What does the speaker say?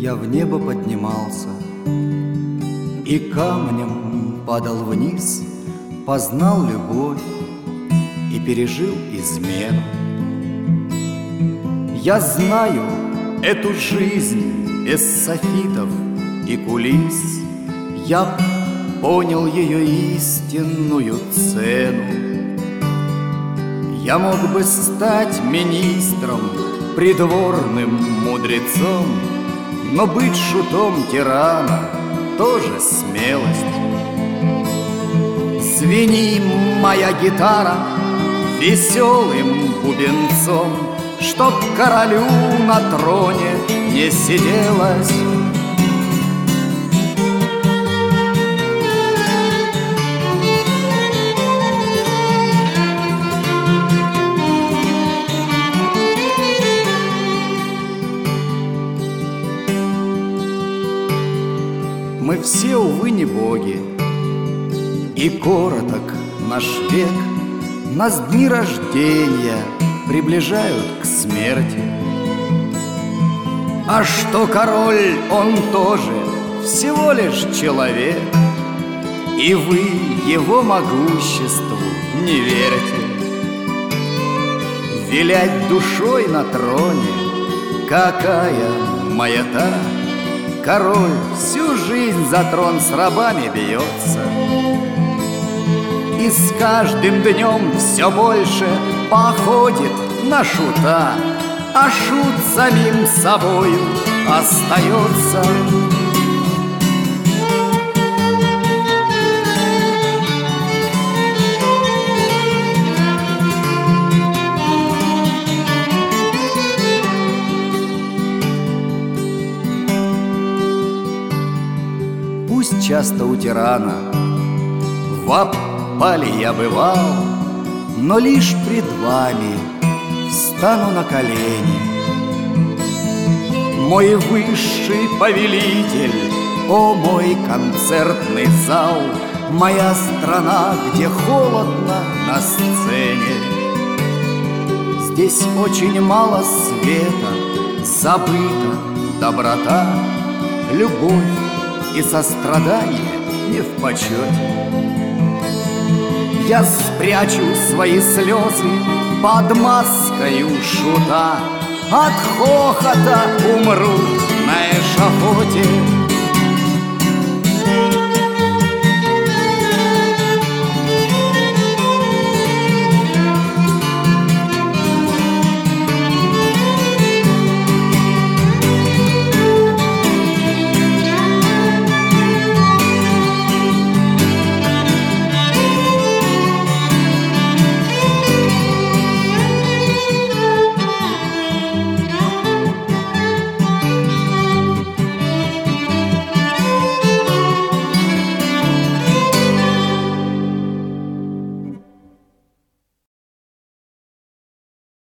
я в небо поднимался и камнем падал вниз, познал любовь и пережил измену. Я знаю эту жизнь без софитов и кулис, я понял ее истинную цену. Я мог бы стать министром, придворным мудрецом, но быть шутом тирана тоже смелость. Звени, моя гитара, веселым бубенцом, чтоб королю на троне не сиделось. Мы все, увы, не боги, и короток наш век. Нас дни рождения приближают к смерти. А что король, он тоже всего лишь человек, и вы его могуществу не верите. Вилять душой на троне, какая маята! Король всю жизнь за трон с рабами бьется, и с каждым днем все больше походит на шута, а шут самим собою остается. Пусть часто у тирана в опале я бывал, но лишь пред вами встану на колени. Мой высший повелитель, о мой концертный зал, моя страна, где холодно на сцене. Здесь очень мало света, забыта доброта, любовь и сострадание не в почете. Я спрячу свои слезы под маскою шута, от хохота умру на эшафоте.